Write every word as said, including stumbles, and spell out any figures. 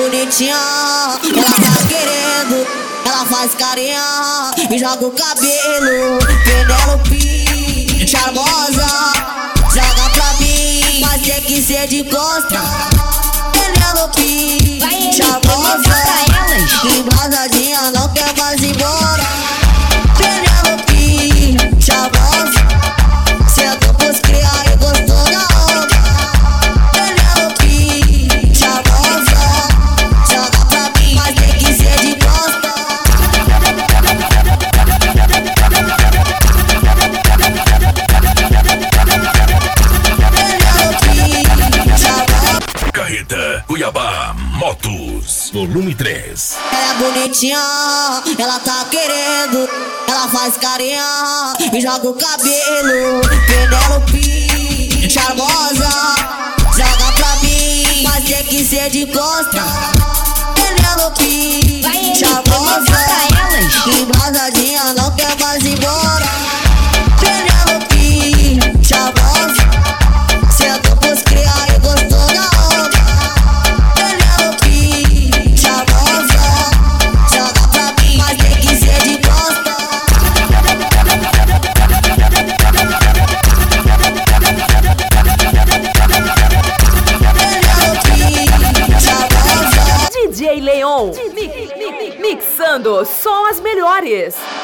bonitinha, ela tá querendo, ela faz carinha e joga o cabelo. Penelope, charmosa, joga pra mim, mas tem que ser de costa. Penelope, charmosa, embrasadinha, não quer mais ir embora. Penelope, charmosa, sentou pros cria e gostou da onda. Penelope, charmosa, joga pra mim, mas tem que ser de costa. Penelope, charmosa. Carreta Cuiabá Motos, volume três. Ela é bonitinha, ela tá querendo, ela faz carinha e joga o cabelo. Penelope, charmosa, joga pra mim, mas tem que ser de costa. Penelope, charmosa, embrasadinha, não quer mais ir embora. Penelope, charmosa, sentou pros cria e gostou da onda. Penelope, charmosa, joga pra mim, mas tem que ser de costa. Penelope, charmosa. D J Leon, mi- mi- mi- mixando só as melhores.